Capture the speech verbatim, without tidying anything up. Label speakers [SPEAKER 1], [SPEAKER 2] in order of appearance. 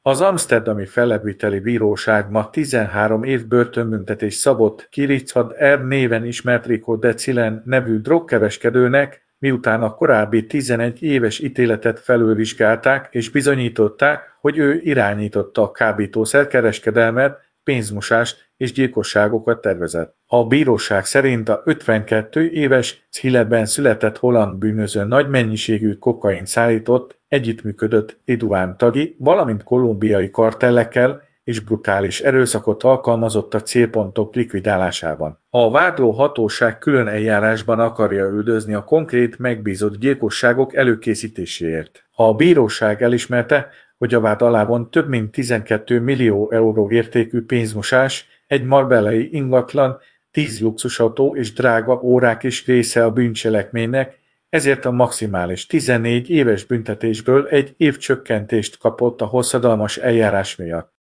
[SPEAKER 1] Az amszterdami fellebbviteli bíróság ma tizenhárom év börtönbüntetést szabott Richard R. néven ismert Rico de Cilen nevű drogkereskedőnek, miután a korábbi tizenegy éves ítéletet felülvizsgálták és bizonyították, hogy ő irányította a kábítószerkereskedelmet, pénzmosást és gyilkosságokat tervezett. A bíróság szerint a ötvenkettő éves Cileban született holland bűnöző nagy mennyiségű kokain szállított, együttműködött Riduán tagi, valamint kolumbiai kartellekkel és brutális erőszakot alkalmazott a célpontok likvidálásában. A vádló hatóság külön eljárásban akarja üldözni a konkrét megbízott gyilkosságok előkészítéséért. A bíróság elismerte, hogy a vád alá von több mint tizenkét millió euró értékű pénzmosás, egy marbellai ingatlan, tíz luxusautó és drága órák is része a bűncselekménynek, ezért a maximális tizennégy éves büntetésből egy év csökkentést kapott a hosszadalmas eljárás miatt.